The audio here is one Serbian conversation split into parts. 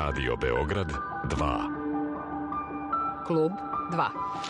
Radio Beograd 2. Klub 2.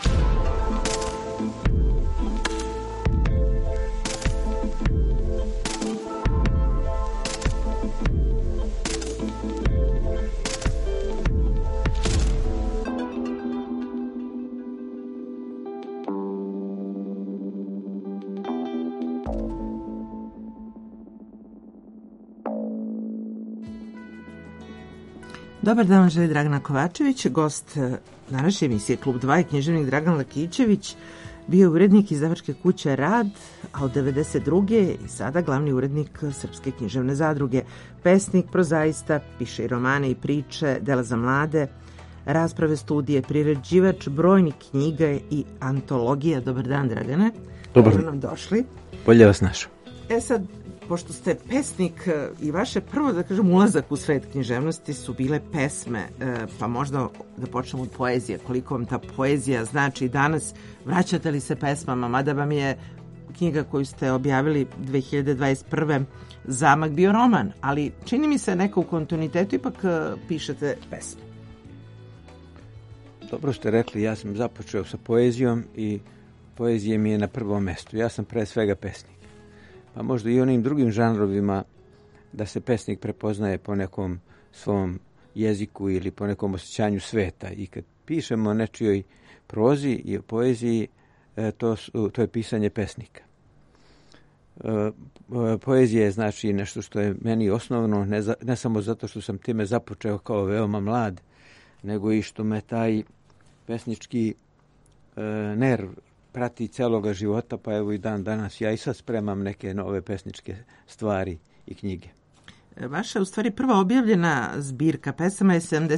Dobar dan, želi Dragana Kovačević, gost današnje emisije Klub 2 i književnik Dragan Lakićević. Bio je urednik izdavačke kuće Rad, a od 1992. i sada glavni urednik Srpske književne zadruge. Pesnik, prozaista, piše i romane i priče, dela za mlade, rasprave, studije, priređivač brojnih knjiga i antologija. Dobar dan, Dragane. Dobro nam došli. Bolje vas našao. Sad, pošto ste pesnik i vaše prvo, da kažem, ulazak u svet književnosti su bile pesme, pa možda da počnemo od poezije. Koliko vam ta poezija znači danas? Vraćate li se pesmama? Mada vam je knjiga koju ste objavili 2021. Zamak bio roman, ali čini mi se neko u kontinuitetu ipak pišete pesme. Dobro ste rekli, ja sam započeo sa poezijom i poezija mi je na prvom mestu. Ja sam pre svega pesnik. Pa možda i onim drugim žanrovima da se pesnik prepoznaje po nekom svom jeziku ili po nekom osjećanju sveta. I kad pišemo o nečijoj prozi i o poeziji, to je pisanje pesnika. Poezija je znači nešto što je meni osnovno, ne samo zato što sam time započeo kao veoma mlad, nego i što me taj pesnički nerv prati celoga života, pa evo i dan danas ja i sad spremam neke nove pesničke stvari i knjige. Vaša, u stvari, prva objavljena zbirka pesama je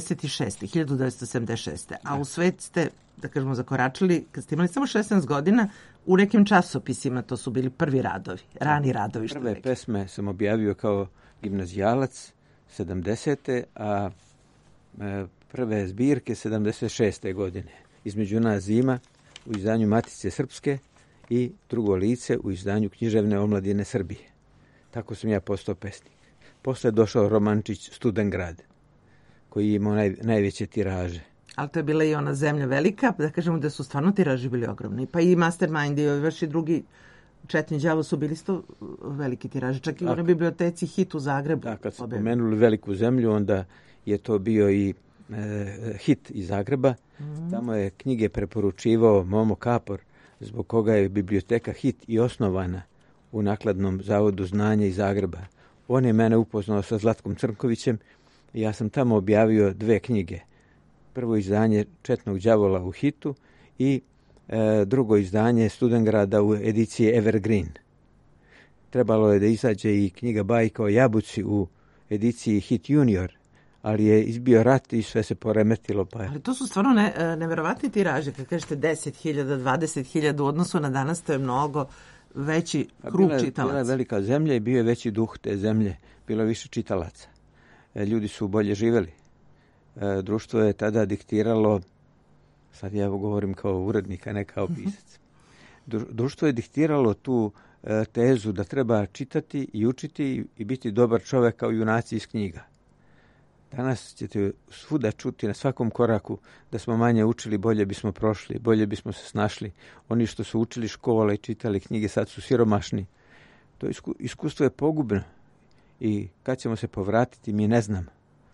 1976. A u svet ste, da kažemo, zakoračili kad ste imali samo 16 godina u nekim časopisima. To su bili prvi radovi, rani radovi. Prve pesme sam objavio kao gimnazijalac 70. a prve zbirke 76. godine. Između nas zima u izdanju Matice Srpske i Drugo lice u izdanju Književne omladine Srbije. Tako sam ja postao pesnik. Posle je došao romančić Studengrad, koji je imao najveće tiraže. Ali to je bila i ona Zemlja velika, da kažemo da su stvarno tiraži bili ogromni. Pa i Mastermind i vaši drugi Četni đavo su bili isto veliki tiraži. Čak i u onoj biblioteci Hit u Zagrebu. Da, kad smo pomenuli Veliku zemlju, onda je to bio i Hit iz Zagreba. Tamo je knjige preporučivao Momo Kapor, zbog koga je biblioteka Hit i osnovana u Nakladnom zavodu znanja iz Zagreba. On je mene upoznao sa Zlatkom Crnkovićem i ja sam tamo objavio 2 knjige. Prvo izdanje Četnog đavola u Hitu i drugo izdanje Studengrada u ediciji Evergreen. Trebalo je da izađe i knjiga bajka o Jabuci u ediciji Hit Junior, ali je izbio rat i sve se poremetilo. Pa. Ali to su stvarno neverovatni tiraže. Kad kažete 10.000, 20.000 u odnosu na danas, to je mnogo veći krug čitalaca. Bila je velika zemlja i bio je veći duh te zemlje. Bilo je više čitalaca. Ljudi su bolje živeli. Društvo je tada diktiralo, sad ja govorim kao urednik, a ne kao pisac. Društvo je diktiralo tu tezu da treba čitati i učiti i biti dobar čovjek kao junaci iz knjiga. Danas ćete svuda čuti na svakom koraku da smo manje učili, bolje bismo prošli, bolje bismo se snašli. Oni što su učili škole i čitali knjige sad su siromašni. To iskustvo je pogubno i kad ćemo se povratiti mi ne znam.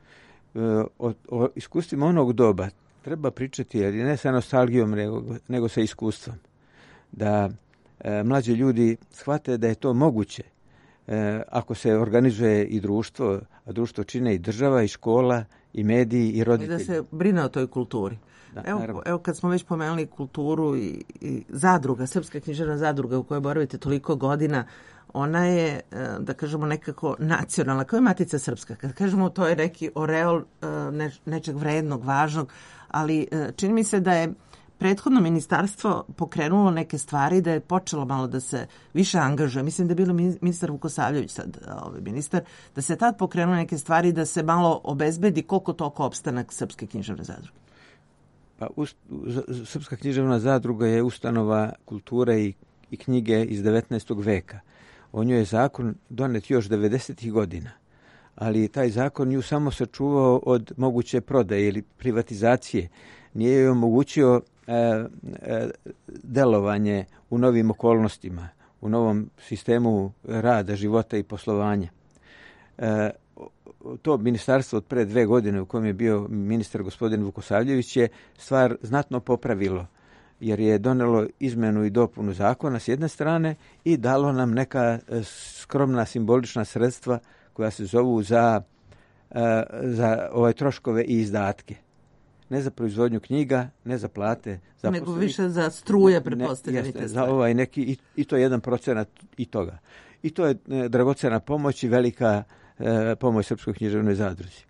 O iskustvima onog doba treba pričati, ali ne sa nostalgijom, nego sa iskustvom. Da mlađi ljudi shvate da je to moguće. Ako se organizuje i društvo, a društvo čine i država, i škola, i mediji, i roditelji. I da se brine o toj kulturi. Da, evo kad smo već pomenuli kulturu i zadruga, Srpska književna zadruga u kojoj boravite toliko godina, ona je, da kažemo, nekako nacionalna, kao je Matica Srpska. Kad kažemo, to je neki oreol nečeg vrednog, važnog, ali čini mi se da je prethodno ministarstvo pokrenulo neke stvari, da je počelo malo da se više angažuje. Mislim da je bilo ministar Vukosavljević sad, ministar, da se tad pokrenulo neke stvari da se malo obezbedi koliko toliko opstanak Srpske književne zadruge. Pa Srpska književna zadruga je ustanova kulture i knjige iz 19. veka. O njoj je zakon donet još 90. godina. ali taj zakon nju samo sačuvao od moguće prodaje ili privatizacije. Nije joj omogućio delovanje u novim okolnostima, u novom sistemu rada, života i poslovanja. To ministarstvo od pre 2 godine u kojem je bio ministar gospodin Vukosavljević je stvar znatno popravilo, jer je donelo izmenu i dopunu zakona s jedne strane i dalo nam neka skromna simbolična sredstva koja se zovu za troškove i izdatke. Ne za proizvodnju knjiga, ne za plate zaposlenih, nego više za struje, pretpostavljate. Za neki, i to 1% i toga. I to je dragocena pomoć i velika pomoć Srpskoj književnoj zadruzi.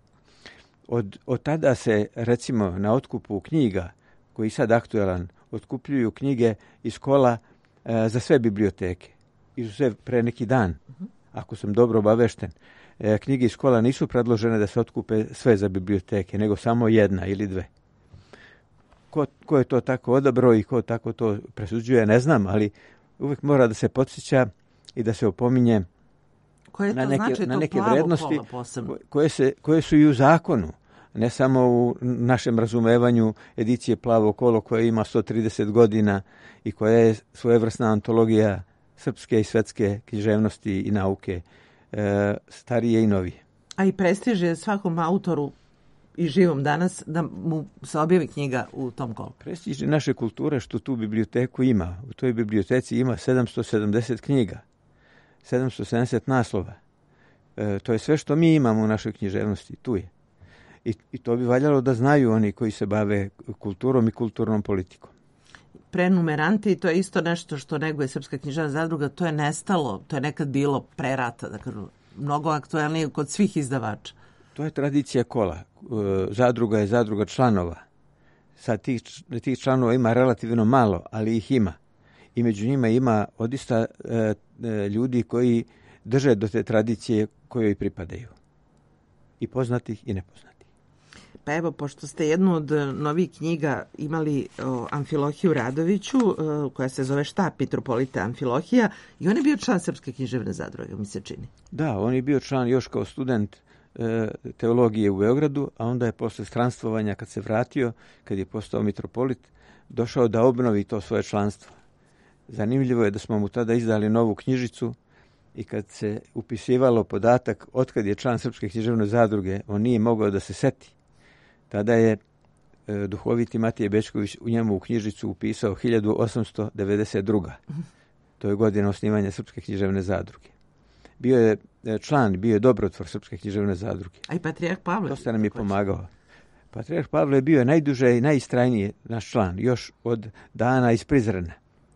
Od tada se, recimo, na otkupu knjiga, koji je sad aktualan, otkupljuju knjige iz kola za sve biblioteke. Izuzev pre neki dan, ako sam dobro obavešten, knjige iz kola nisu predložene da se otkupe sve za biblioteke, nego samo 1 ili 2. Ko je to tako odabrao i ko tako to presuđuje, ne znam, ali uvijek mora da se podsjeća i da se opominje na neke vrednosti koje su i u zakonu, ne samo u našem razumevanju edicije Plavo kolo koja ima 130 godina i koja je svojevrsna antologija srpske i svetske književnosti i nauke, starije i novije. A i prestiž je svakom autoru i živom danas da mu se objavi knjiga u tom kolu. Prestiž je naše kulture što tu biblioteku ima. U toj biblioteci ima 770 knjiga, 770 naslova. To je sve što mi imamo u našoj književnosti. Tu je. I to bi valjalo da znaju oni koji se bave kulturom i kulturnom politikom. Prenumeranti, to je isto nešto što neguje Srpska književna zadruga, to je nestalo, to je nekad bilo pre rata, dakle, mnogo aktuelnije kod svih izdavača. To je tradicija kola. Zadruga je zadruga članova. Sad tih članova ima relativno malo, ali ih ima. I među njima ima odista ljudi koji drže do te tradicije kojoj pripadaju. I poznatih i nepoznatih. Pa evo, pošto ste jednu od novih knjiga imali o Amfilohiju Radoviću, koja se zove Štab mitropolita Amfilohija, i on je bio član Srpske književne zadruge, mi se čini. Da, on je bio član još kao student teologije u Beogradu, a onda je posle stranstvovanja, kad se vratio, kad je postao mitropolit, došao da obnovi to svoje članstvo. Zanimljivo je da smo mu tada izdali novu knjižicu i kad se upisivalo podatak otkad je član Srpske književne zadruge, on nije mogao da se seti. Tada je duhoviti Matije Bečković u njemu u knjižicu upisao 1892. To je godina osnivanja Srpske književne zadruge. Bio je član, bio je dobrotvor Srpske književne zadruge. A i Patrijarh Pavle? Dosta nam je pomagao. Patrijarh Pavle je bio najduže i najistrajniji naš član, još od dana iz Prizrena.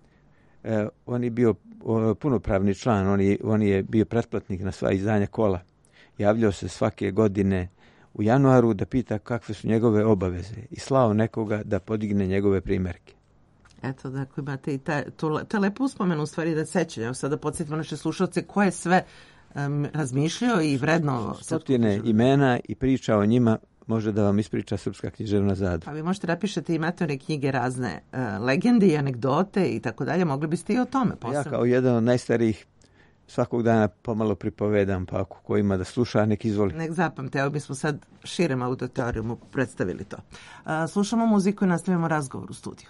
On je bio punopravni član, on je bio pretplatnik na sva izdanja kola. Javljao se svake godine u januaru da pita kakve su njegove obaveze i slao nekoga da podigne njegove primerke. Eto, dakle, imate i to je lepo uspomenu u stvari da sećanje. Evo sada podsjetimo naše slušalce ko je sve razmišljao i vredno. Stotine imena i priča o njima može da vam ispriča Srpska književna zadruga. A vi možete napišete, imate one knjige razne legende i anegdote i tako dalje, mogli biste i o tome posebno. Ja kao jedan od najstarijih svakog dana pomalo pripovedam, pa ako ko ima da sluša, nek izvoli. Nek zapamte, evo mi smo sad širem auditorijumu predstavili to. Slušamo muziku i nastavimo razgovor u studiju.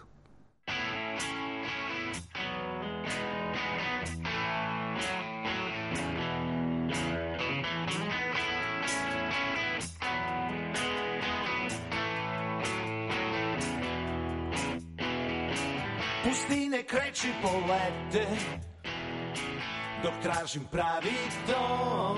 Pustine kreći polete, dok tražim pravi ton.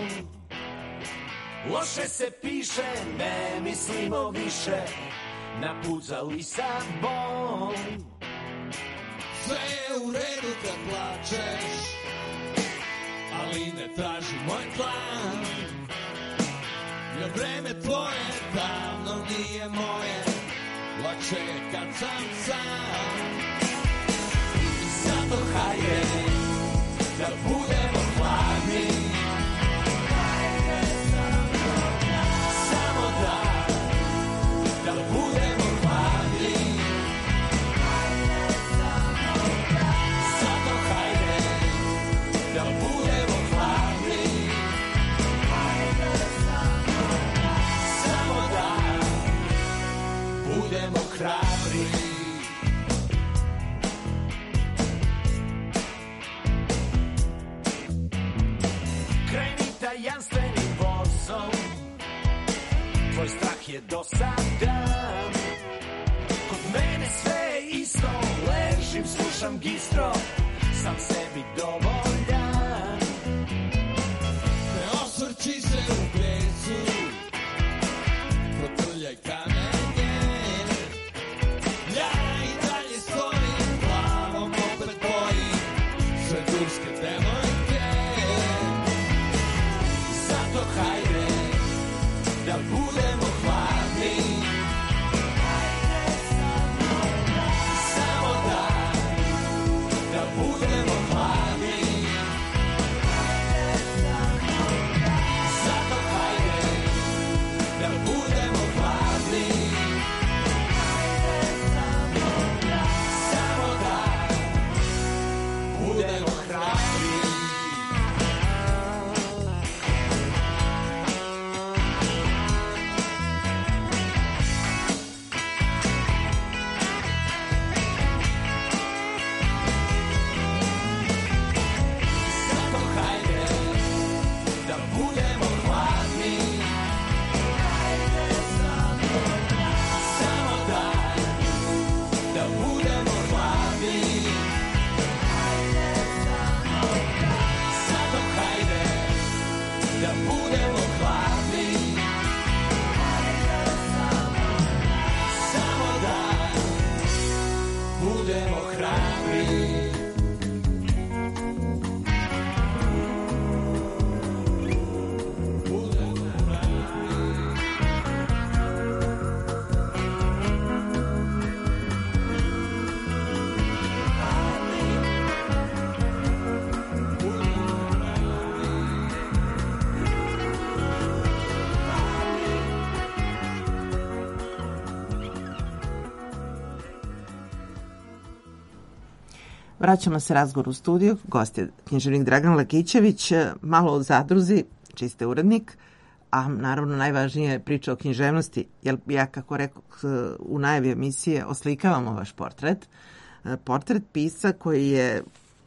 Loše se piše, ne mislimo više na put za Lisabon. Sve je u redu kad plačeš, ali ne traži moj plan. Jer vreme tvoje davno nije moje, lakše je kad sam sam. Zato hajde da budemo hladni, samo da budemo hladni. Zato hajde da budemo hladni, uvek je dosadan. Kod mene sve je isto, ležim, slušam gistro, sam sebi dovoljan. Ne osvrći se u pecu, protrljaj kamenje. Ja i dalje stojim, glavom opet bojim sve turske devojke. Zato hajde da budemo hladni. Samo da budemo hladni. Zato hajde da budemo hladni. Samo da budemo hrabri. Zato hajde da budemo hladni. Samo da budemo hladni. Zato hajde da budemo hladni. Samo da budemo hrabri. Vraćamo se razgovor u studiju. Gost je književnik Dragan Lakićević. Malo o zadruzi, čiji ste urednik, a naravno najvažnije je priča o književnosti. Jer ja, kako rekao u najavi emisije, oslikavamo vaš portret. Portret pisca koji je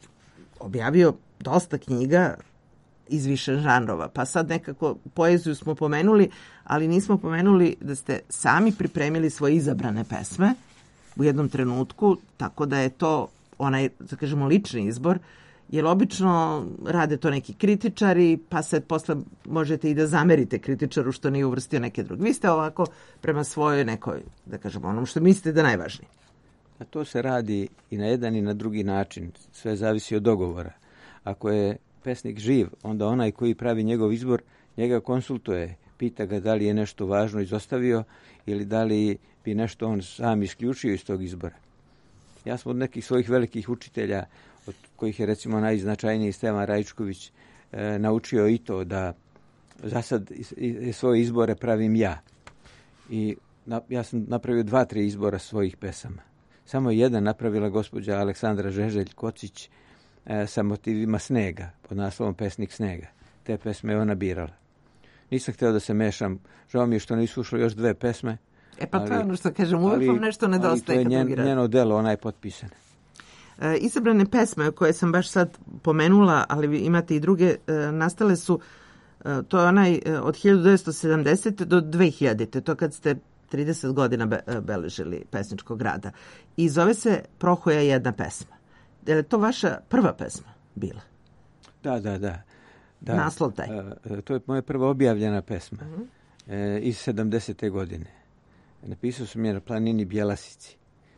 objavio dosta knjiga iz više žanrova. Pa sad nekako poeziju smo pomenuli, ali nismo pomenuli da ste sami pripremili svoje izabrane pesme u jednom trenutku, tako da je to onaj, da kažemo, lični izbor, jer obično rade to neki kritičari, pa se posle možete i da zamerite kritičaru što nije uvrstio neke druge. Vi ste ovako prema svojoj nekoj, da kažemo, onom što mislite da je najvažnije. A to se radi i na jedan i na drugi način. Sve zavisi od dogovora. Ako je pesnik živ, onda onaj koji pravi njegov izbor, njega konsultuje, pita ga da li je nešto važno izostavio ili da li bi nešto on sam isključio iz tog izbora. Ja sam od nekih svojih velikih učitelja, od kojih je recimo najznačajniji Stevan Rajčković, naučio i to da za sad svoje izbore pravim ja. I ja sam napravio 2-3 izbora svojih pesama. Samo jedan napravila gospođa Aleksandra Žeželj-Kocić sa motivima snega, pod naslovom Pesnik snega. Te pesme je ona birala. Nisam htio da se mešam. Žao mi je što nisu ušle još 2 pesme. Pa to je ono što kažem, uvijek vam nešto nedostaje. Ali to je njeno delo, ona je potpisana. Izabrane pesme koje sam baš sad pomenula, ali vi imate i druge, nastale su, to je onaj od 1970. do 2000. To kad ste 30 godina beležili pesničkog rada. I zove se Prohoja jedna pesma. Je li to vaša prva pesma bila? Da. Naslov taj? To je moja prva objavljena pesma iz 70. godine. Napisao sam je na planini Bjelasici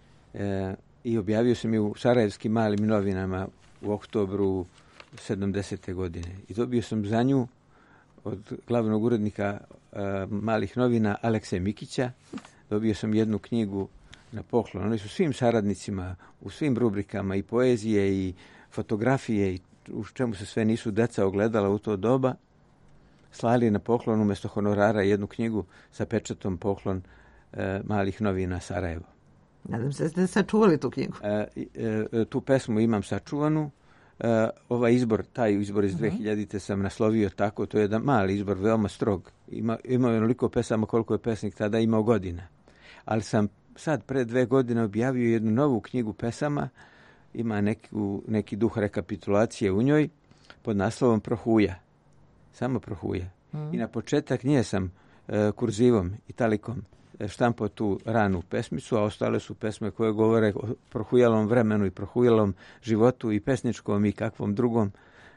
i objavio sam je u Sarajevskim malim novinama u oktobru 70. godine. I dobio sam za nju od glavnog urednika malih novina Alekse Mikića. Dobio sam jednu knjigu na poklon. Oni su svim saradnicima u svim rubrikama i poezije i fotografije i u čemu se sve nisu deca ogledala u to doba, slali na poklon umjesto honorara jednu knjigu sa pečatom Poklon malih novina Sarajevo. Nadam se da ste sačuvali tu knjigu. Tu pesmu imam sačuvanu. Ovaj izbor, taj izbor iz 2000. sam naslovio tako, to je jedan mali izbor, veoma strog. Imao je onoliko pesama koliko je pesnik tada imao godina. Ali sam sad pre 2 godine objavio jednu novu knjigu pesama, ima neki duh rekapitulacije u njoj, pod naslovom Prohuja. Samo Prohuja. I na početak nje sam kurzivom, italikom, štampao tu ranu pesmicu, a ostale su pesme koje govore o prohujalom vremenu i prohujalom životu i pesničkom i kakvom drugom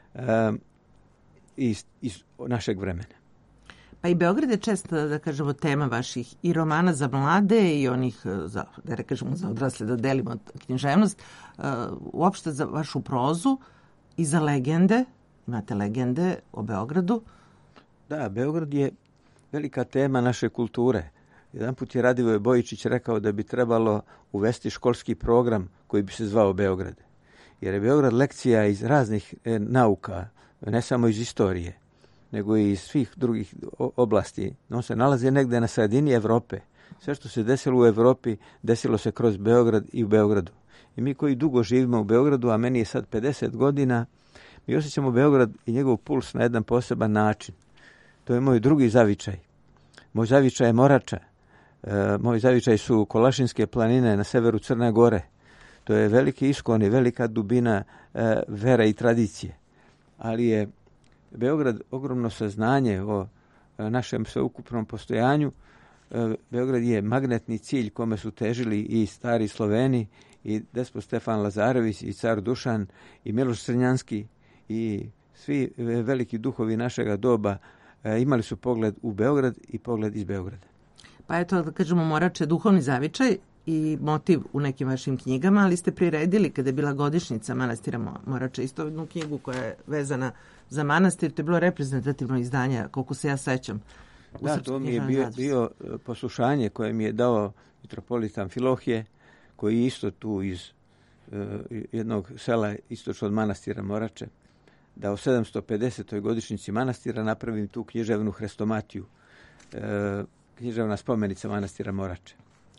iz našeg vremena. Pa i Beograd je često, da kažemo, tema vaših i romana za mlade i onih, za odrasle, da delimo književnost, uopšte za vašu prozu i za legende. Imate legende o Beogradu. Da, Beograd je velika tema naše kulture. Jedan put je Radivoje Bojičić rekao da bi trebalo uvesti školski program koji bi se zvao Beograd. Jer je Beograd lekcija iz raznih nauka, ne samo iz istorije, nego i iz svih drugih oblasti. On se nalazi negde na sredini Evrope. Sve što se desilo u Evropi, desilo se kroz Beograd i u Beogradu. I mi koji dugo živimo u Beogradu, a meni je sad 50 godina, mi osjećamo Beograd i njegov puls na jedan poseban način. To je moj drugi zavičaj. Moj zavičaj je Morača. Moj zavičaj su Kolašinske planine na severu Crne Gore. To je veliki iskon i velika dubina vere i tradicije. Ali je Beograd ogromno saznanje o našem sveukupnom postojanju. Beograd je magnetni cilj kome su težili i stari Sloveni, i despot Stefan Lazarević, i car Dušan, i Miloš Crnjanski, i svi veliki duhovi našega doba imali su pogled u Beograd i pogled iz Beograda. Pa eto, da kažemo, Morač je duhovni zavičaj i motiv u nekim vašim knjigama, ali ste priredili kada je bila godišnjica manastira Morača isto jednu knjigu koja je vezana za manastir. To je bilo reprezentativno izdanje, koliko se ja sećam. Da, to mi je bio poslušanje koje mi je dao mitropolit Amfilohije, koji je isto tu iz jednog sela istočno od manastira Morače, da o 750. godišnjici manastira napravim tu književnu hrestomatiju, književna spomenica manastira Morače.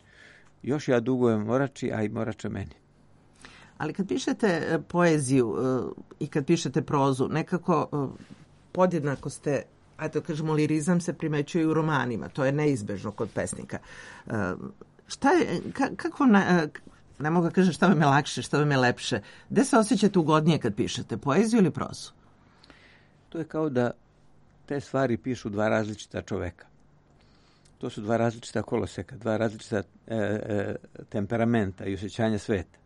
Još ja dugujem Morači, a i Morača meni. Ali kad pišete poeziju i kad pišete prozu, nekako podjednako ste, ajde kažemo, lirizam se primećuje i u romanima. To je neizbežno kod pesnika. Šta je, kako ne mogu da kažem šta vam je lakše, šta vam je lepše? Gde se osjećate ugodnije kad pišete, poeziju ili prozu? To je kao da te stvari pišu dva različita čoveka. To su dva različita koloseka, dva različita temperamenta i osjećanja sveta.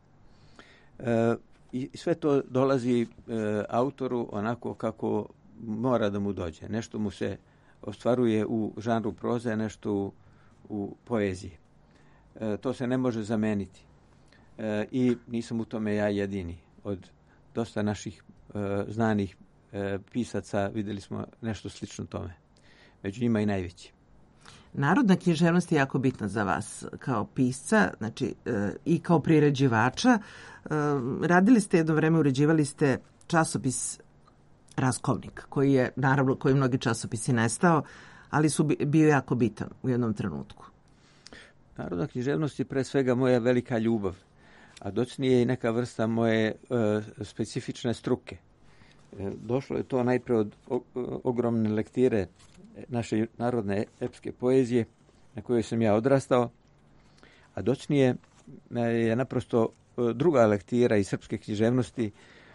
I sve to dolazi autoru onako kako mora da mu dođe. Nešto mu se ostvaruje u žanru proze, nešto u poeziji. To se ne može zameniti. I nisam u tome ja jedini. Od dosta naših znanih pisaca vidjeli smo nešto slično tome. Među njima i najveći. Narodna književnost je jako bitna za vas kao pisca, znači i kao priređivača. Radili ste jedno vreme, uređivali ste časopis Raskovnik, koji je, naravno, koji mnogi časopisi nestao, ali su bio jako bitan u jednom trenutku. Narodna književnost je pre svega moja velika ljubav, a docnije i neka vrsta moje specifične struke. Došlo je to najpre od ogromne lektire naše narodne epske poezije na kojoj sam ja odrastao, a docnije je naprosto druga lektira iz srpske književnosti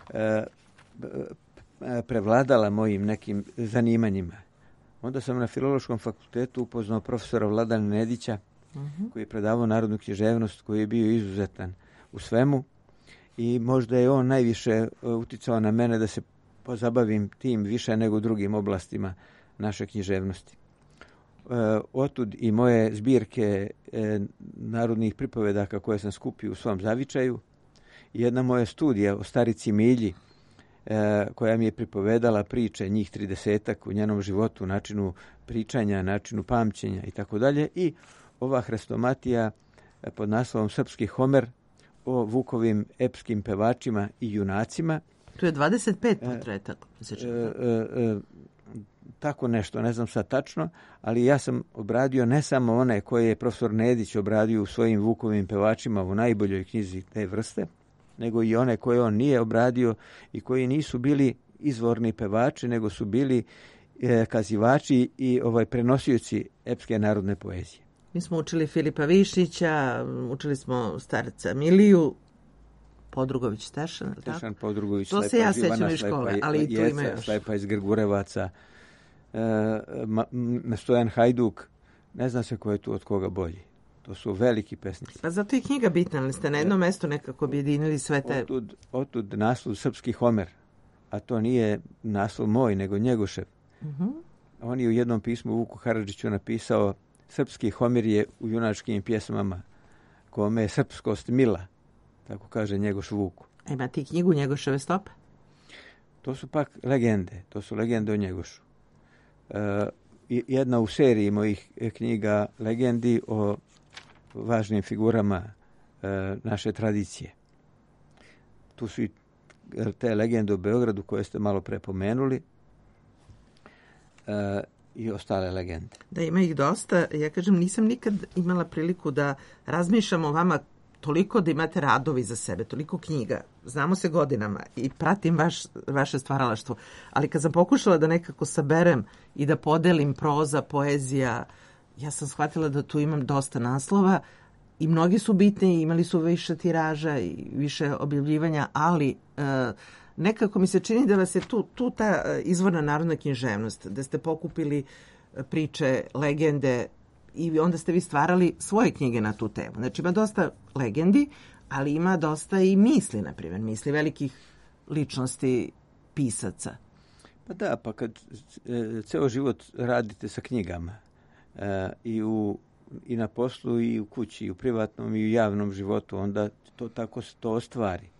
prevladala mojim nekim zanimanjima. Onda sam na Filološkom fakultetu upoznao profesora Vladana Nedića, koji je predavao narodnu književnost, koji je bio izuzetan u svemu, i možda je on najviše uticao na mene da se pozabavim tim više nego drugim oblastima naše književnosti. Otud i moje zbirke narodnih pripovedaka koje sam skupio u svom zavičaju, i jedna moja studija o starici Milji, koja mi je pripovedala priče, njih 30-ak u njenom životu, načinu pričanja, načinu pamćenja i tako dalje, i ova hrestomatija pod naslovom Srpski Homer o Vukovim epskim pevačima i junacima. Tu je 25 portreta. Tako nešto, ne znam sad tačno, ali ja sam obradio ne samo one koje je profesor Nedić obradio u svojim Vukovim pevačima u najboljoj knjizi te vrste, nego i one koje on nije obradio i koji nisu bili izvorni pevači, nego su bili kazivači i prenosioci epske narodne poezije. Mi smo učili Filipa Višnjića, učili smo starca Miliju, Podrugović Stešan. Stešan Podrugović, to se ja sećam iz škole, ali i tu ima još. Slepa iz Grgurevaca. Stojan Hajduk, ne zna se ko je tu od koga bolji. To su veliki pesnici. Pa zato je knjiga bitna, ali ste na jednom mestu nekako objedinili sve te... Otud naslov Srpski Homer, a to nije naslov moj, nego Njegošev. On je u jednom pismu Vuku Karadžiću napisao: Srpski Homer je u junačkim pjesmama kome je srpskost mila, tako kaže Njegoš Vuku. Ima ti knjigu Njegoševe stope? To su pak legende, to su legende o Njegošu. Jedna u seriji mojih knjiga legendi o važnim figurama naše tradicije. Tu su i te legende o Beogradu koje ste malo prepomenuli i ostale legende. Da, ima ih dosta. Ja kažem, nisam nikad imala priliku da razmišljam o vama toliko da imate radovi za sebe, toliko knjiga. Znamo se godinama i pratim vaše stvaralaštvo. Ali kad sam pokušala da nekako saberem i da podelim proza, poezija, ja sam shvatila da tu imam dosta naslova i mnogi su bitni, imali su više tiraža i više objavljivanja, ali nekako mi se čini da vas je tu ta izvorna narodna književnost, da ste pokupili priče, legende i onda ste vi stvarali svoje knjige na tu temu. Znači ima dosta legendi, ali ima dosta i misli, na primjer, misli velikih ličnosti pisaca. Pa da, pa kad ceo život radite sa knjigama i na poslu i u kući, i u privatnom i u javnom životu, onda to ostvari.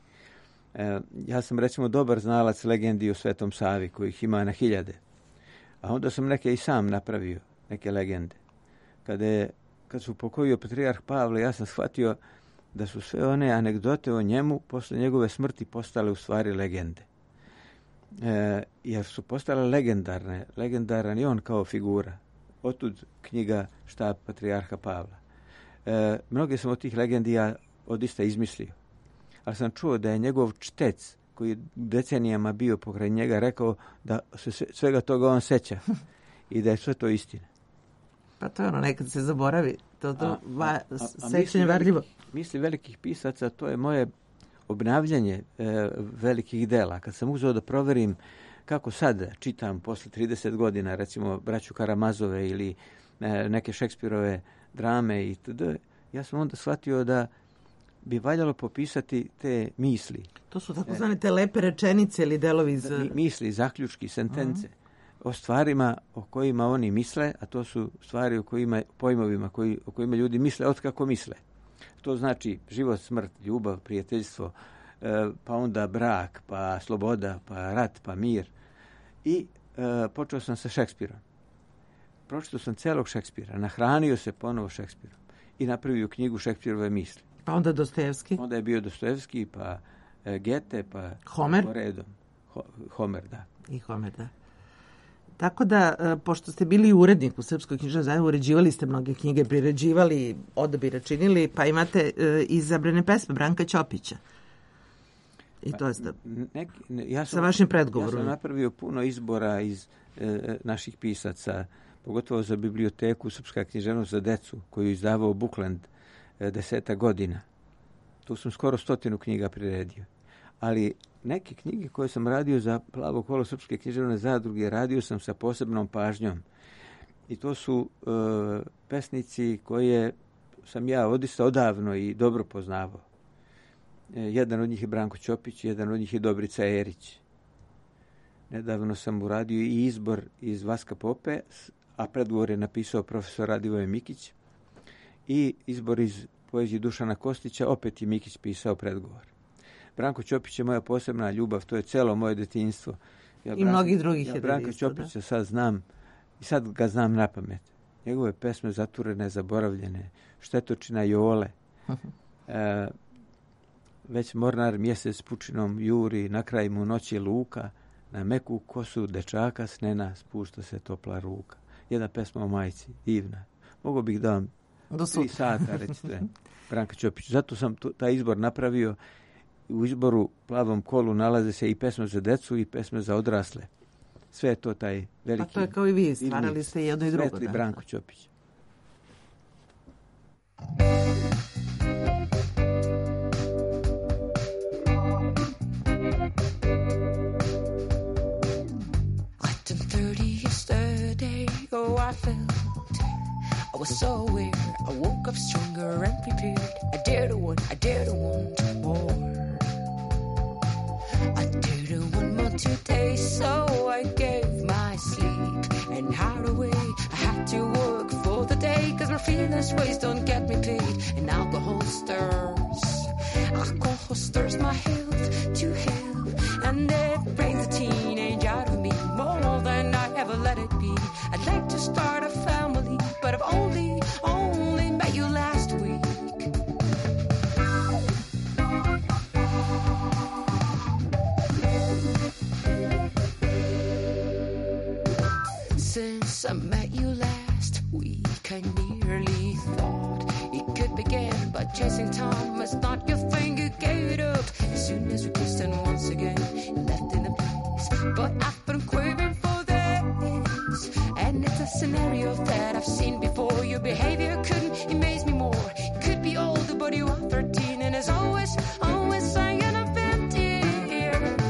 Ja sam recimo dobar znalac legendi o Svetom Savi, kojih ima na hiljade. A onda sam neke i sam napravio, neke legende. Kad su pokojio patrijarh Pavle, ja sam shvatio da su sve one anegdote o njemu posle njegove smrti postale u stvari legende. Jer su postale legendarne. Legendaran je on kao figura. Otud knjiga Štab patrijarha Pavla. Mnoge sam od tih legendi ja odista izmislio. Ali sam čuo da je njegov čtec, koji je decenijama bio pokraj njega, rekao da se svega toga on seća i da je sve to istina. Pa to je ono, nekad se zaboravi. Sećanje varljivo. Misli velikih pisaca, to je moje obnavljanje velikih dela. Kad sam uzeo da proverim kako sad čitam posle 30 godina, recimo Braću Karamazove ili neke Šekspirove drame itd., ja sam onda shvatio da bi valjalo popisati te misli. To su takozvane te lepe rečenice ili delovi iz... Misli, zaključki, sentence. O stvarima o kojima oni misle, a to su stvari pojmovima o kojima ljudi misle otkako misle. To znači život, smrt, ljubav, prijateljstvo, pa onda brak, pa sloboda, pa rat, pa mir. I počeo sam sa Šekspirom. Pročitao sam celog Šekspira, nahranio se ponovo Šekspirom i napravio knjigu Šekspirove misli. Pa onda Dostojevski? Onda je bio Dostojevski, pa Gete, pa Homer? Po redom. Homer, da. I Homer, da. Tako da, pošto ste bili urednik u Srpskoj književnoj zajednici, uređivali ste mnoge knjige, priređivali, odabire činili, pa imate izabrane pesme Branka Ćopića. I to je sa vašim predgovorom. Ja sam napravio puno izbora iz naših pisaca, pogotovo za biblioteku Srpska književnost za decu, koju je izdavao Bukland 10 godina. Tu sam skoro 100 knjiga priredio. Ali neke knjige koje sam radio za Plavo kolo Srpske književne zadruge radio sam sa posebnom pažnjom. I to su pesnici koje sam ja odavno i dobro poznavao. Jedan od njih je Branko Ćopić, jedan od njih je Dobrica Erić. Nedavno sam uradio i izbor iz Vaska Pope, a predgovor je napisao profesor Radivoje Mikić. I izbor iz poezije Dušana Kostića, opet je Mikić pisao predgovor. Branko Ćopić je moja posebna ljubav, to je celo moje detinjstvo. I mnogih drugih je Branko Ćopića sad znam, i sad ga znam na pamet. Njegove pesme Zaturene, zaboravljene, Štetočina Jole, već mornar mjesec pučinom juri, na kraj mu noći luka, na meku kosu dečaka snena spušta se topla ruka. Jedna pesma o majci, divna. Mogao bih da vam 3 sata recite Branka Ćopić. Zato sam taj izbor napravio. U izboru Plavom kolu nalaze se i pesme za decu i pesme za odrasle. Sve je to taj veliki... Pa to je kao i vi, stvarali ste jedno i drugo. Svetli Branko Ćopić. Let them 30 years I felt. I was so weird. I woke up stronger and prepared. I dare to want more. I dare to want more today, so I gave my sleep and hide away. I had to work for the day, cause my feelings ways don't get me paid. And alcohol stirs my health to hell, and it brings a teenage out of me more than I ever let it be. I'd like to start a family, but I've only met you last week. Since I met you last week, I nearly thought it could begin, but chasing time is not your thing. You gave it up as soon as we kissed, and once again you left in a place. But I've been craving for this, and it's a scenario that I've seen before. Your behavior couldn't amaze me more. You could be older, but you are 13, and as always saying I'm 50 years.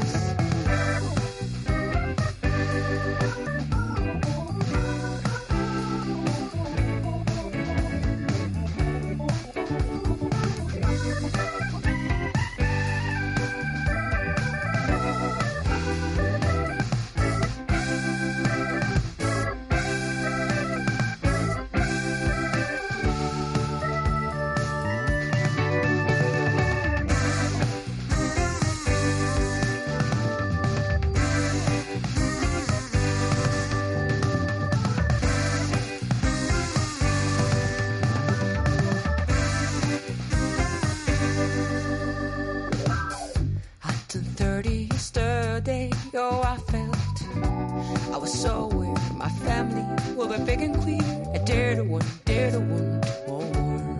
Oh, I felt I was so weird. My family will be big and queer. I dare to want more.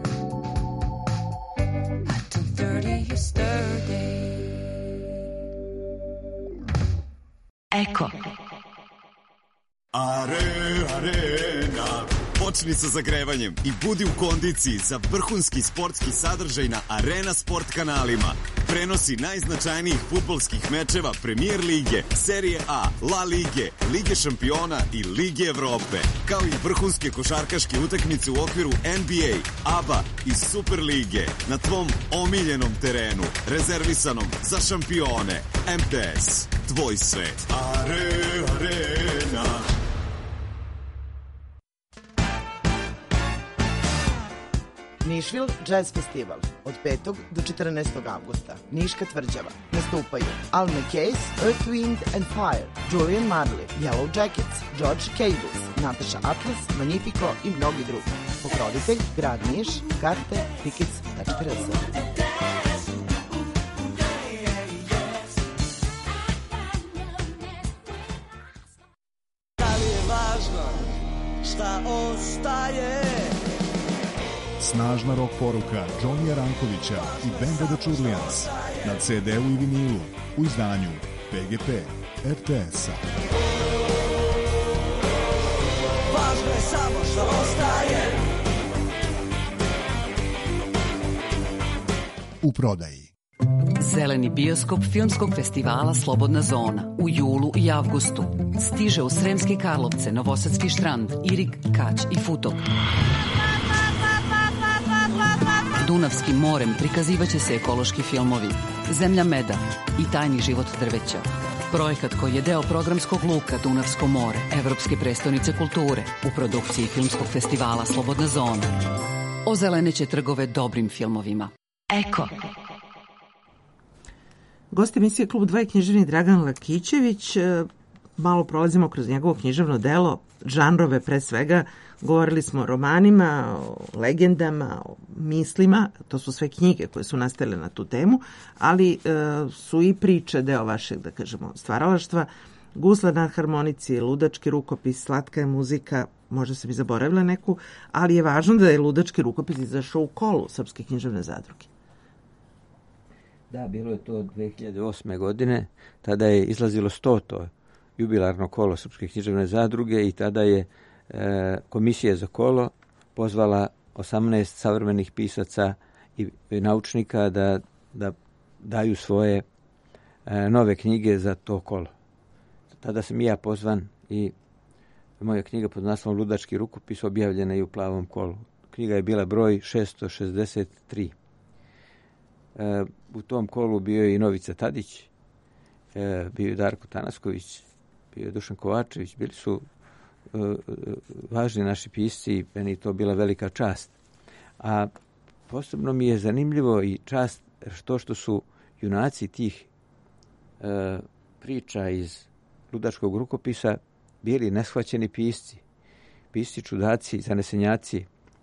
I turned 30 yesterday. Eko. Arena. Počni sa zagrevanjem i budi u kondiciji za vrhunski sportski sadržaj na Arena Sport kanalima. Prenosi najznačajnijih fudbalskih mečeva Premier lige, Serije A, La Lige, Lige šampiona i Lige Evrope, kao i vrhunske košarkaške utakmice u okviru NBA, ABA i Super lige na tvom omiljenom terenu, rezervisanom za šampione. MTS, tvoj svet. Arena. Nišvil Jazz Festival od 5. do 14. avgusta. Niška tvrđava. Nastupaju Al McCase, Earth, Wind and Fire, Julian Marley, Yellow Jackets, George Cables, Natasha Atlas, Magnifico i mnogi drugi. Pokrovitelj Grad Niš, karte tickets.rs. Da li je važno šta ostaje? Snažna rock poruka Johnnyja Rankovića i benda The Chudlians na CD-u i vinilu u izdanju PGP RTS-a. Važno je samo što ostaje. U prodaji. Zeleni bioskop Filmskog festivala Slobodna zona u julu i avgustu stiže u Sremske Karlovce, Novosadski Štrand, Irig, Kać i Futog. Dunavskim morem prikazivaće se ekološki filmovi Zemlja meda i Tajni život drveća. Projekat koji je deo programskog luka Dunavsko more, Evropske prestonice kulture u produkciji Filmskog festivala Slobodna zona. Ozeleneće trgove dobrim filmovima. Eko. Gost emisije Klub 2 je književnik Dragan Lakićević. Malo prolazimo kroz njegovo književno delo, žanrove pre svega. Govorili smo o romanima, o legendama, o mislima, to su sve knjige koje su nastale na tu temu, ali su i priče deo vašeg, da kažemo, stvaralaštva. Gusla na harmonici, ludački rukopis, slatka je muzika, možda se bi zaboravila neku, ali je važno da je ludački rukopis izašao u kolu Srpske književne zadruge. Da, bilo je to 2008. godine, tada je izlazilo 100. jubilarno kolo Srpske književne zadruge i tada je komisija za kolo pozvala 18 savremenih pisaca i naučnika da daju svoje nove knjige za to kolo. Tada sam i ja pozvan i moja knjiga pod naslovom Ludački rukopis, objavljena je u Plavom kolu. Knjiga je bila broj 663. U tom kolu bio je i Novica Tadić, bio je Darko Tanasković, bio je Dušan Kovačević, bili su važni naši pisci i meni to bila velika čast. A posebno mi je zanimljivo i čast što su junaci tih priča iz Ludačkog rukopisa bili neshvaćeni pisci čudaci, zanesenjaci,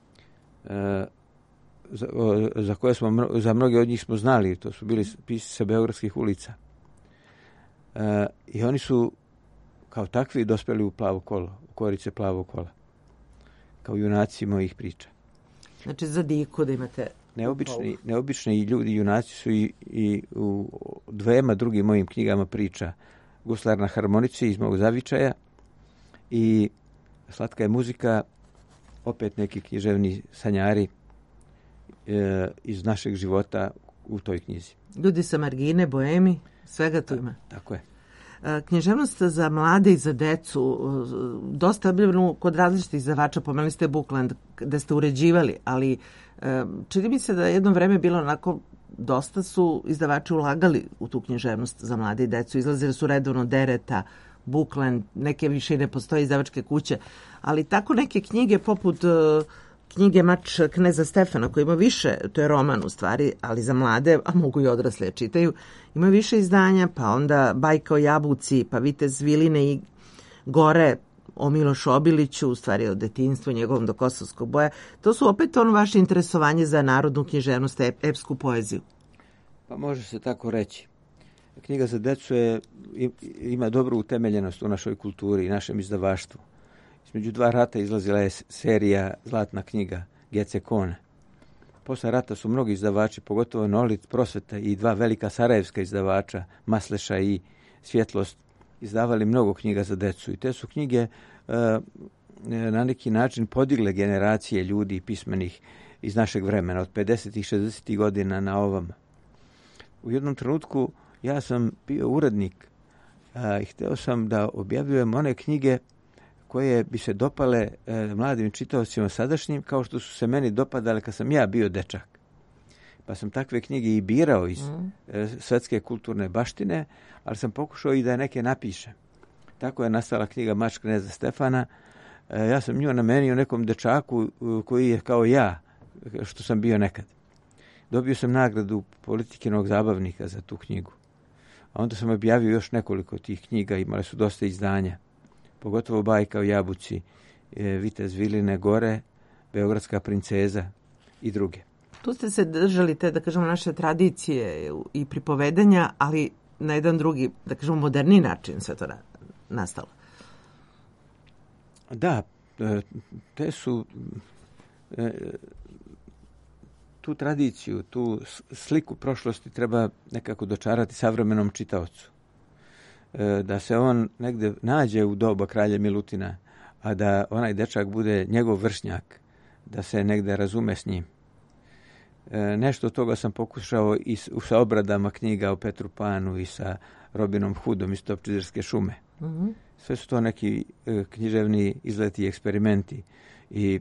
za mnoge od njih smo znali, to su bili pisci sa beogradskih ulica. I oni su kao takvi dospeli u Plavo kolo, u korice Plavog kola, kao junaci mojih priča. Znači za diku da imate... Neobični ljudi, junaci su i u dvema drugim mojim knjigama priča. Guslar na harmonici iz mog zavičaja i Slatka je muzika, opet neki književni sanjari iz našeg života u toj knjizi. Ljudi sa margine, boemi, svega tu ima. Tako je. Književnost za mlade i za decu, dosta objavljeno kod različitih izdavača, pomenuli ste Bookland, gde ste uređivali, ali čini mi se da jedno vreme bilo onako, dosta su izdavači ulagali u tu književnost za mlade i decu, izlazili su redovno Dereta, Bookland, neke više i ne postoje izdavačke kuće, ali tako neke knjige poput knjige Mač kneza Stefana, koji ima više, to je roman u stvari, ali za mlade, a mogu i odrasle čitaju, ima više izdanja, pa onda Bajka o jabuci, pa Vitez Viline i Gore o Milošu Obiliću, u stvari o detinjstvu njegovom do Kosovskog boja. To su opet vaše interesovanje za narodnu književnost, epsku poeziju. Pa može se tako reći. Knjiga za decu ima dobru utemeljenost u našoj kulturi i našem izdavaštvu. Između dva rata izlazila je serija Zlatna knjiga Gece Kone. Posle rata su mnogi izdavači, pogotovo Nolit, Prosveta i dva velika sarajevska izdavača, Masleša i Svjetlost, izdavali mnogo knjiga za decu. I te su knjige na neki način podigle generacije ljudi pismenih iz našeg vremena, od 50. i 60. godina na ovom. U jednom trenutku ja sam bio urednik i hteo sam da objavljujem one knjige koje bi se dopale mladim čitaocima sadašnjim, kao što su se meni dopadale kad sam ja bio dečak. Pa sam takve knjige i birao iz svetske kulturne baštine, ali sam pokušao i da neke napišem. Tako je nastala knjiga Mač kneza Stefana. Ja sam nju namenio nekom dečaku koji je kao ja, što sam bio nekad. Dobio sam nagradu Politikinog zabavnika za tu knjigu. A onda sam objavio još nekoliko tih knjiga, imale su dosta izdanja. Pogotovo Bajka o jabuci, Vitez Viline, Gore, Beogradska princeza i druge. Tu ste se držali te, da kažemo, naše tradicije i pripovedanja, ali na jedan drugi, da kažemo, moderni način sve to nastalo. Da, te su tu tradiciju, tu sliku prošlosti treba nekako dočarati savremenom čitaocu. Da se on negde nađe u doba kralja Milutina, a da onaj dečak bude njegov vršnjak, da se negde razume s njim. Nešto od toga sam pokušao i sa obradama knjiga o Petru Panu i sa Robinom Hudom iz Topčiderske šume. Mm-hmm. Sve su to neki književni izleti i eksperimenti i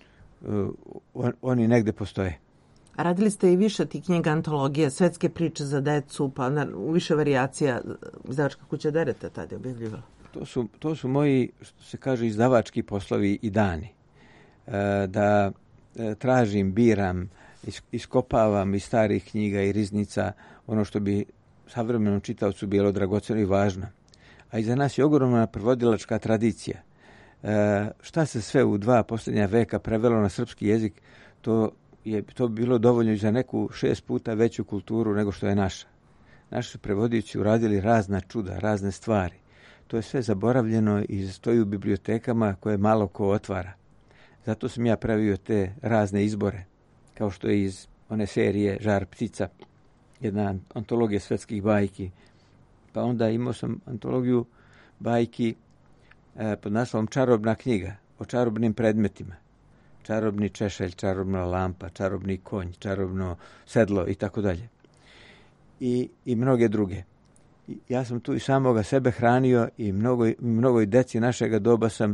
oni negde postoje. A radili ste i više tih knjiga, antologija, svetske priče za decu, pa u više varijacija izdavačka kuća Dereta tada je objavljivala. To su moji, što se kaže, izdavački poslovi i dani. Da tražim, biram, iskopavam iz starih knjiga i riznica ono što bi savremenom čitaocu bilo dragoceno i važno. A iza nas je ogromna prevodilačka tradicija. Šta se sve u 2 posljednja veka prevelo na srpski jezik, to bi bilo dovoljno i za neku 6 puta veću kulturu nego što je naša. Naši su prevodioci uradili razna čuda, razne stvari. To je sve zaboravljeno i stoji u bibliotekama koje malo ko otvara. Zato sam ja pravio te razne izbore, kao što je iz one serije Žar ptica, jedna antologija svetskih bajki. Pa onda imao sam antologiju bajki pod naslovom Čarobna knjiga, o čarobnim predmetima. Čarobni češelj, čarobna lampa, čarobni konj, čarobno sedlo i tako dalje. I mnoge druge. Ja sam tu i samoga sebe hranio i mnogoj deci našega doba sam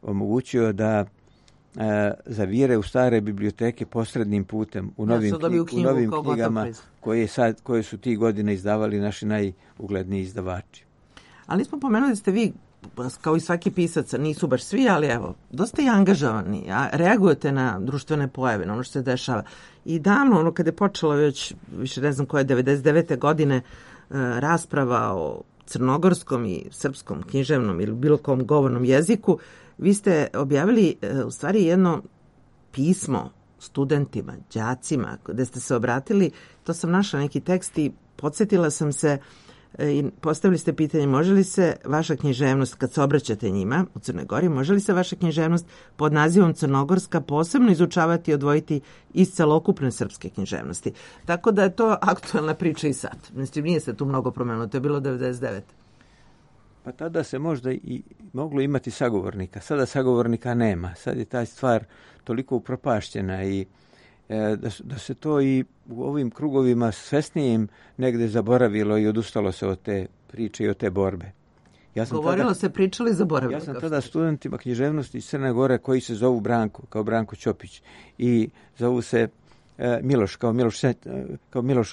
omogućio da zavire u stare biblioteke posrednim putem u novim knjigama koje su ti godine izdavali naši najugledniji izdavači. Ali nismo pomenuli da ste vi, kao i svaki pisac, nisu baš svi, ali evo, dosta i angažovani, a reagujete na društvene pojave, na ono što se dešava. I davno, kada je počelo već, više ne znam koje, 99. godine, rasprava o crnogorskom i srpskom književnom ili bilo kom govornom jeziku, vi ste objavili u stvari jedno pismo studentima, đacima, gde ste se obratili. To sam našla neki tekst i podsjetila sam se i postavili ste pitanje, može li se vaša književnost, kad se obraćate njima u Crnoj Gori, može li se vaša književnost pod nazivom crnogorska posebno izučavati i odvojiti iz celokupne srpske književnosti? Tako da je to aktualna priča i sad. Mislim, nije se tu mnogo promenilo, to je bilo 99. Pa tada se možda i moglo imati sagovornika. Sada sagovornika nema. Sad je ta stvar toliko upropašćena i da se to i u ovim krugovima svesnijim negde zaboravilo i odustalo se od te priče i od te borbe. Govorilo se, pričali, zaboravilo. Ja sam tada studentima književnosti iz Crne Gore koji se zovu Branko, kao Branko Ćopić, i zovu se Miloš, kao Miloš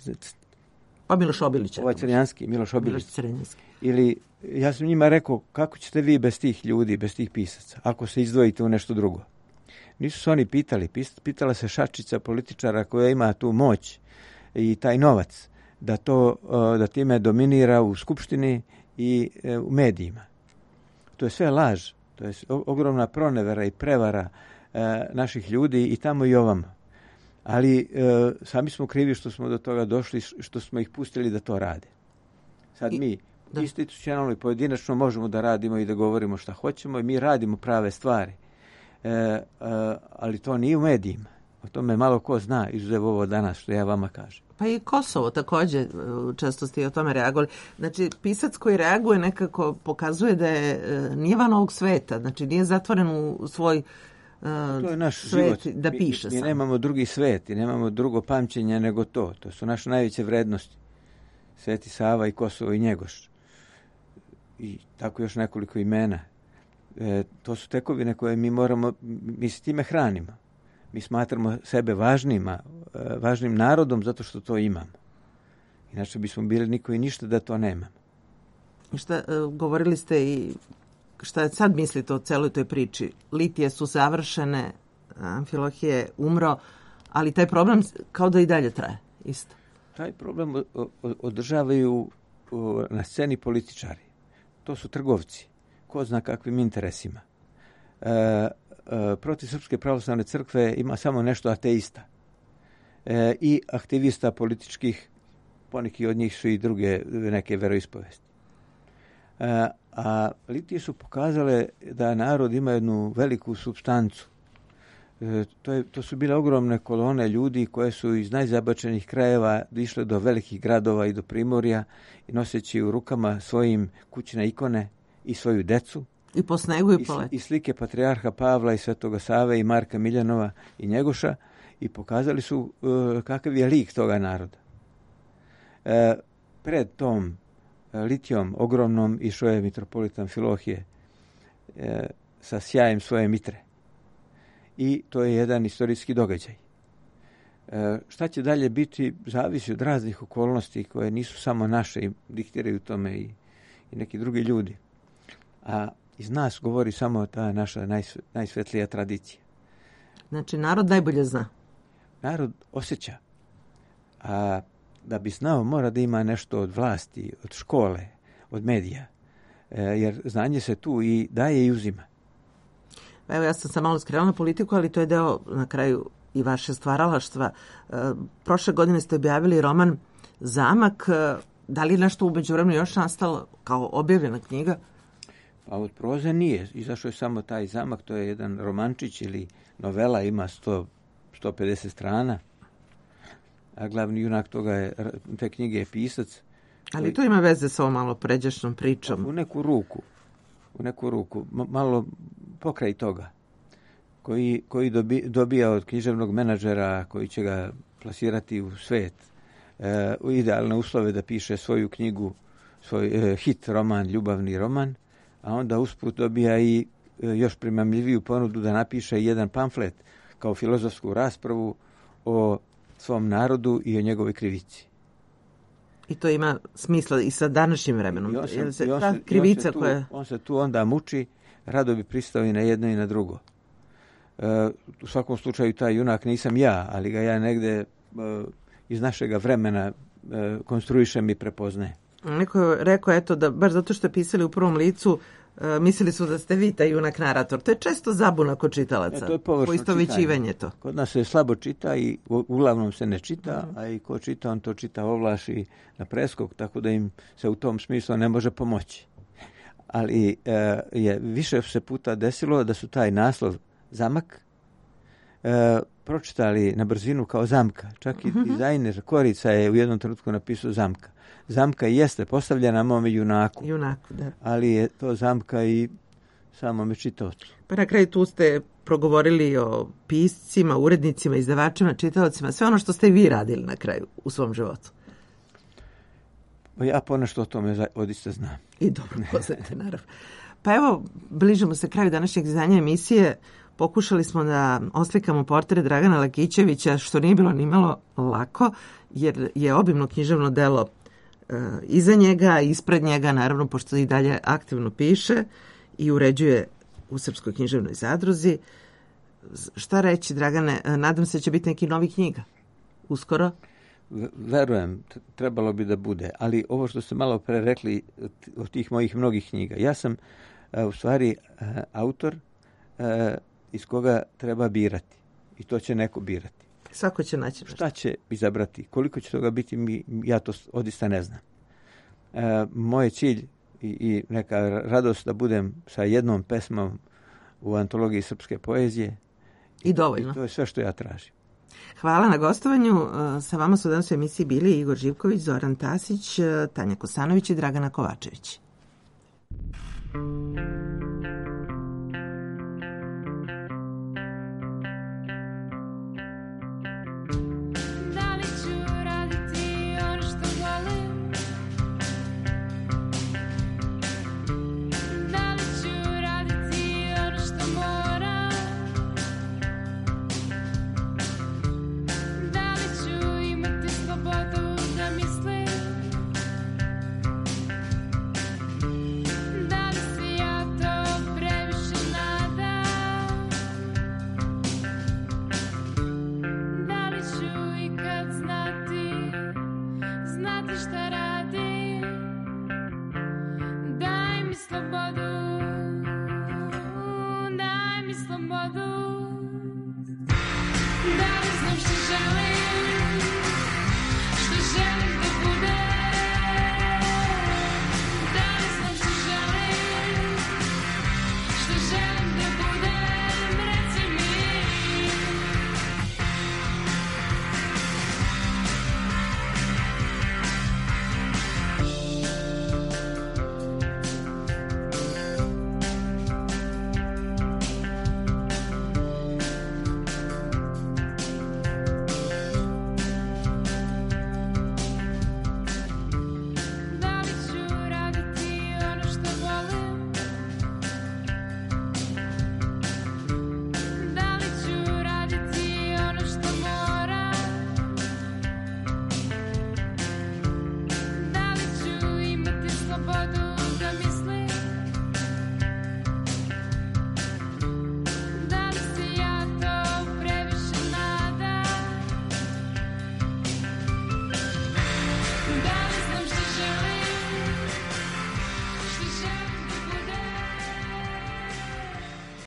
Miloš Obilić. Ovaj Crnjanski, Miloš Obilić. Ili ja sam njima rekao, kako ćete vi bez tih ljudi, bez tih pisaca, ako se izdvojite u nešto drugo? Nisu se oni pitali. Pitala se šačica političara koja ima tu moć i taj novac da time dominira u skupštini i u medijima. To je sve laž. To je ogromna pronevera i prevara naših ljudi i tamo i ovamo. Ali sami smo krivi što smo do toga došli, što smo ih pustili da to rade. Sad mi institucionalno i pojedinačno možemo da radimo i da govorimo šta hoćemo i mi radimo prave stvari. Ali to nije u medijima. O tome malo ko zna, izuzev ovo danas što ja vama kažem. Pa i Kosovo također, često ste i o tome reagovali. Znači, pisac koji reaguje nekako pokazuje da nije van ovog sveta, znači nije zatvoren u svoj to je naš svet život. Da piše. Mi nemamo drugi svet i nemamo drugo pamćenje nego to. To su naše najveće vrednosti. Sveti Sava i Kosovo i Njegoš. I tako još nekoliko imena. To su tekovine koje mi s time hranimo. Mi smatramo sebe važnim narodom zato što to imamo. Inače bismo bili niko i ništa da to nemamo. Govorili ste i šta sad mislite o celoj toj priči? Litije su završene, Amfilohije je umro, ali taj problem kao da i dalje traje. Isto. Taj problem održavaju na sceni političari. To su trgovci. Ko zna kakvim interesima. Protiv Srpske pravoslavne crkve ima samo nešto ateista. I aktivista političkih, poneki od njih su i druge neke veroispovesti. A Litije su pokazale da narod ima jednu veliku supstancu. To su bile ogromne kolone ljudi koje su iz najzabačenih krajeva išle do velikih gradova i do primorja i noseći u rukama svojim kućne ikone i svoju decu. I po snegu i po letu. I slike patrijarha Pavla i Svetoga Save i Marka Miljanova i Njegoša i pokazali su kakav je lik toga naroda. Pred tom Litijom ogromnom išao je mitropolitan Amfilohije sa sjajem svoje mitre. I to je jedan istorijski događaj. Šta će dalje biti, zavisi od raznih okolnosti koje nisu samo naše i diktiraju tome i neki drugi ljudi. A iz nas govori samo ta naša najsvetlija tradicija. Znači, narod najbolje zna. Narod osjeća. A da bi znao, mora da ima nešto od vlasti, od škole, od medija. Jer znanje se tu i daje i uzima. Evo, ja sam malo skrenula na politiku, ali to je deo na kraju i vaše stvaralaštva. Prošle godine ste objavili roman Zamak. Da li je nešto u međuvremenu još nastalo kao objavljena knjiga? Pa od proze nije. Izašao je samo taj Zamak. To je jedan romančić ili novela, ima 150 strana. A glavni junak te knjige je pisac. Ali to ima veze sa ovom malo pređašnjom pričom. U neku ruku. Malo pokraj toga. Koji dobija od književnog menadžera koji će ga plasirati u svet. U idealne uslove da piše svoju knjigu, svoj hit roman, ljubavni roman, a onda usput dobija i još primamljiviju ponudu da napiše jedan pamflet kao filozofsku raspravu o svom narodu i o njegovoj krivici. I to ima smisla i sa današnjim vremenom. On se tu onda muči, rado bi pristao i na jedno i na drugo. U svakom slučaju taj junak nisam ja, ali ga ja negde iz našega vremena konstruišem i prepoznajem. Neko je rekao, eto, da baš zato što je pisali u prvom licu, mislili su da ste vi taj junak narator. To je često zabuna kod čitalaca. To je poistovećivanje to. Kod nas se slabo čita i uglavnom se ne čita, a i ko čita, on to čita ovlaš i na preskok, tako da im se u tom smislu ne može pomoći. Ali je više se puta desilo da su taj naslov Zamak pročitali na brzinu kao Zamka. Čak i dizajner Korica je u jednom trenutku napisao Zamka. Zamka jeste postavljena mome junaku, da. Ali je to zamka i samome čitaocu. Pa na kraju tu ste progovorili o piscima, urednicima, izdavačima, čitaocima, sve ono što ste vi radili na kraju u svom životu. Ja ponešto o tome odista znam. I dobro poznate, naravno. Pa evo, bližimo se kraju današnjeg izdanja emisije. Pokušali smo da oslikamo portret Dragana Lakićevića, što nije bilo nimalo lako, jer je obimno književno delo iza njega, ispred njega, naravno, pošto i dalje aktivno piše i uređuje u Srpskoj književnoj zadruzi. Šta reći, Dragane? Nadam se da će biti neki novi knjiga. Uskoro? Verujem, trebalo bi da bude. Ali ovo što ste malo pre rekli od tih mojih mnogih knjiga. Ja sam u stvari autor iz koga treba birati. I to će neko birati. Svako će naći. Šta će izabrati? Koliko će toga biti, ja to odista ne znam. Moj cilj i neka radost da budem sa jednom pesmom u antologiji srpske poezije. I dovoljno. I to je sve što ja tražim. Hvala na gostovanju. Sa vama su danas u emisiji bili Igor Živković, Zoran Tasić, Tanja Kosanović i Dragana Kovačević. Da